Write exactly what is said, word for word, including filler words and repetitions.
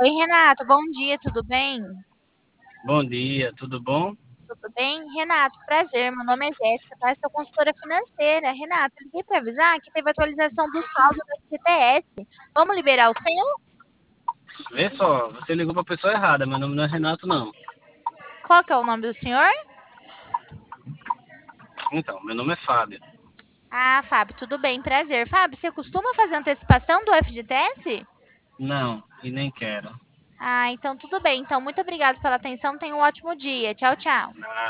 Oi, Renato, bom dia, tudo bem? Bom dia, tudo bom? Tudo bem? Renato, prazer, meu nome é Jéssica, tá? Eu sou consultora financeira. Renato, eu liguei para avisar que teve atualização do saldo do F G T S. Vamos liberar o seu? Vê só, você ligou pra pessoa errada, meu nome não é Renato, não. Qual que é o nome do senhor? Então, meu nome é Fábio. Ah, Fábio, tudo bem, prazer. Fábio, você costuma fazer antecipação do F G T S? Não, e nem quero. Ah, então tudo bem. Então, muito obrigado pela atenção. Tenha um ótimo dia. Tchau, tchau.